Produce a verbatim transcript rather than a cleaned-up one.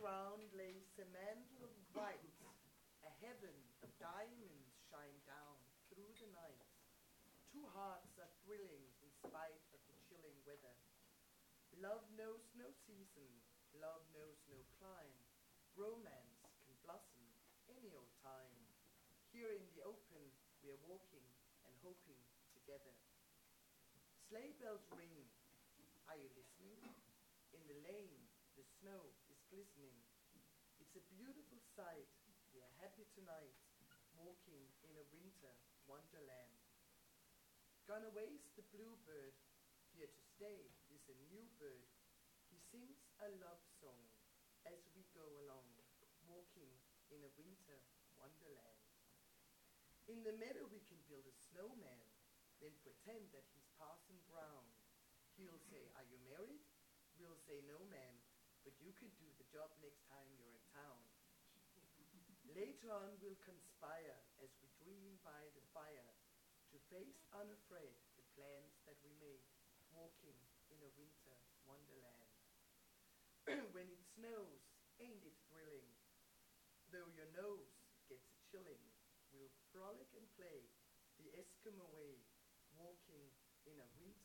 ground lays a mantle of white. A heaven of diamonds shine down through the night. Two hearts are thrilling in spite of the chilling weather. Love knows no season, love knows no clime. Romance can blossom any old time. Here in the open we are walking and hoping together. Sleigh bells ring. Are you listening? In the lane the snow is glistening. It's a beautiful sight. We are happy tonight, walking in a winter wonderland. Gone away's the bluebird, here to stay is a new bird. He sings a love song as we go along, walking in a winter wonderland. In the meadow we can build a snowman, then pretend that he's Parson Brown. He'll say, "Are you married?" We'll say, "No, man, but you can do the job next time you're in town." Later on we'll conspire as we dream by the fire to face unafraid the plans that we made, walking in a winter wonderland. When it snows, ain't it thrilling? Though your nose gets a chilling, we'll frolic and play the Eskimo way, walking in a winter